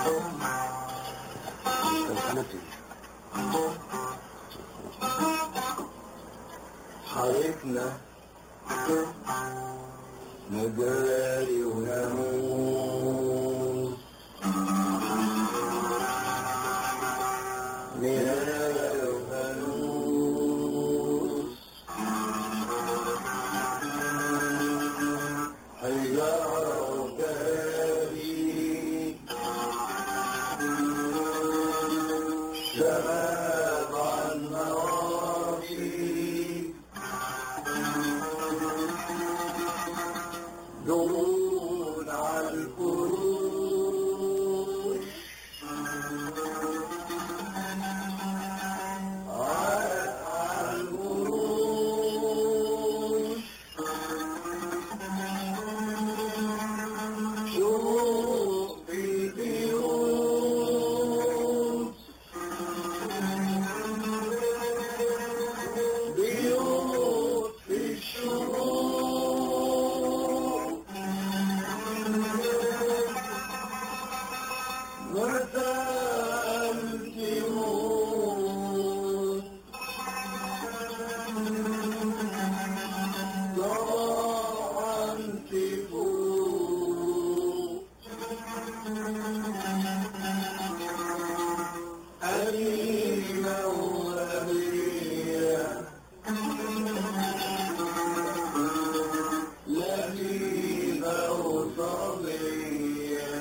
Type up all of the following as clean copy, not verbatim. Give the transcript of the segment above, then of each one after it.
حارتنا مجاري وناموس نهاية وفانوس حجارة وكباري شباب على النوافي دون على الفروش على الفروش شوق في البيوت بيوت في الشروق مرتاح الجيوب طبعا تفوق أليمة وأبرية لذيذة وصبية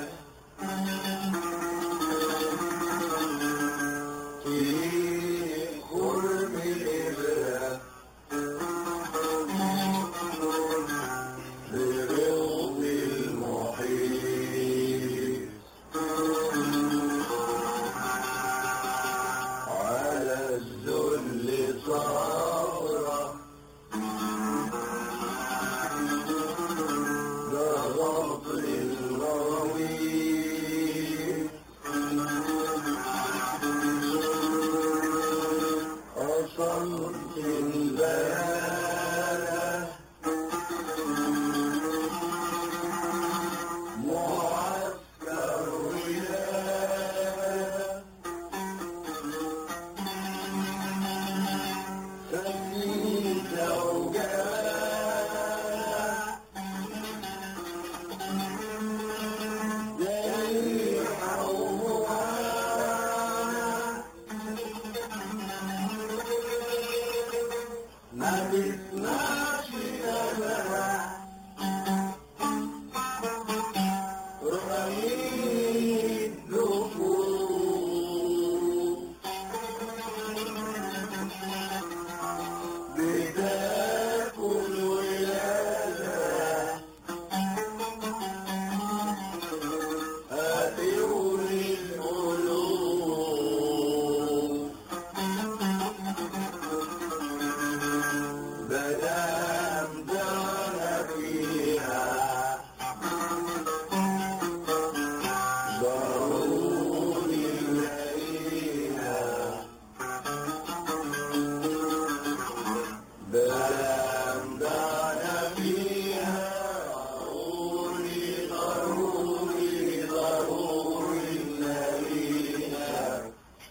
في خرم الإبرة برغم المحيط على الذل صبرة ده غطر الغويط أصلت البلد معسكر ولادة سميتة وجلالة جريحة ومهانة ما بتسمعش كلامها رغيف دفوف بتاكل ولادها هتولي القلوب مدام دانا فيها ضروري نلاقيها مدام دانا فيها ضروري نلاقيها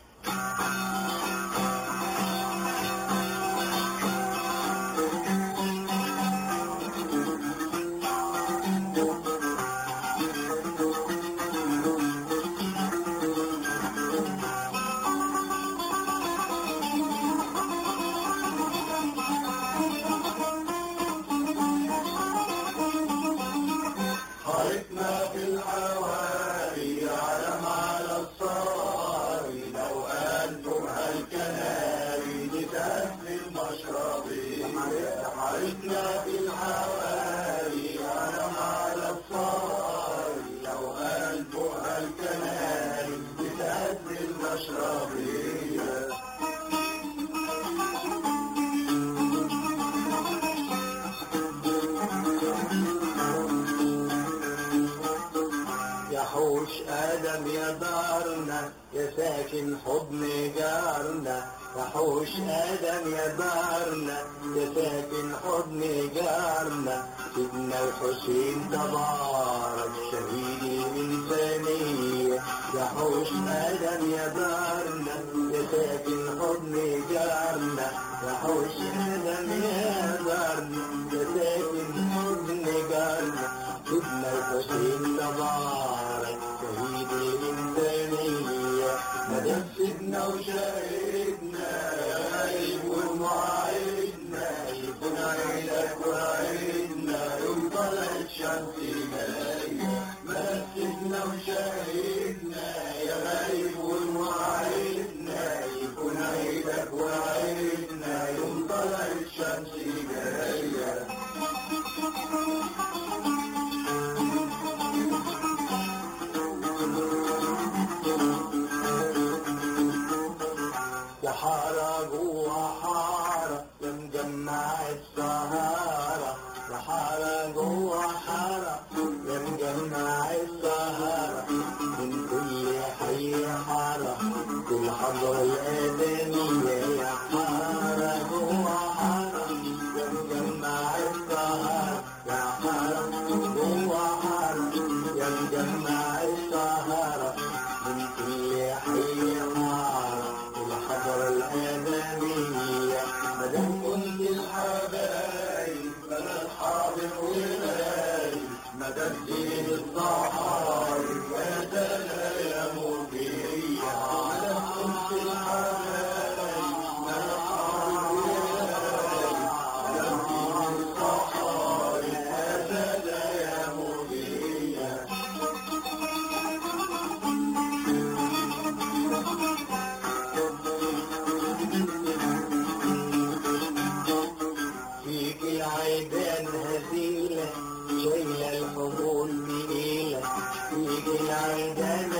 حارتنا في الحواري علم على الصواري لو أنتم هالكناري لتأكل المشربي حارتنا في الحواري علم على الصواري لو أنتم هالكناري لتأكل المشربي يحوش آدم يا دارنا يا ساكن حضن جارنا يحوش آدم يا دارنا يا ساكن حضن جارنا سيدنا الحسين تبارك شهيدي من ثانية حوش آدم يا دارنا يا ساكن حضن جارنا يا حوش آدم يا دارنا يا ساكن حضن جارنا سيدنا الحسين تبارك شهيد الإنسانية مدام سيدنا وشاهدنا يا غايب ومعايدنا يكون عينك وعيدنا يوم طلعت شمس الملايين مدام سيدنا وشاهدنا يا غايب ومعايدنا يكون عينك وعيدنا يوم طلعت شمس الملايين يا حارة جوا حارة يا مجمع السهارة يا حارة جوا حارة يا مجمع السهارة من كل حي حارة كل حضرة الآدمية يا حارة جوا حارة يا مجمع السهارة يا حارة جوا حارة يا مجمع السهارة من كل حي حارة الحضر الآدمية مدام كنت الحبايب بلا الحاضر والغايب مدام دين الصحايب يا سلا يا مبية مدام كنت الحبايب بلا الحاضر والغايب مدام دين الصحايب يا سلا يا مبية فيك العيدان هزيلة شايلة الحمول بقيلة فيك العيدان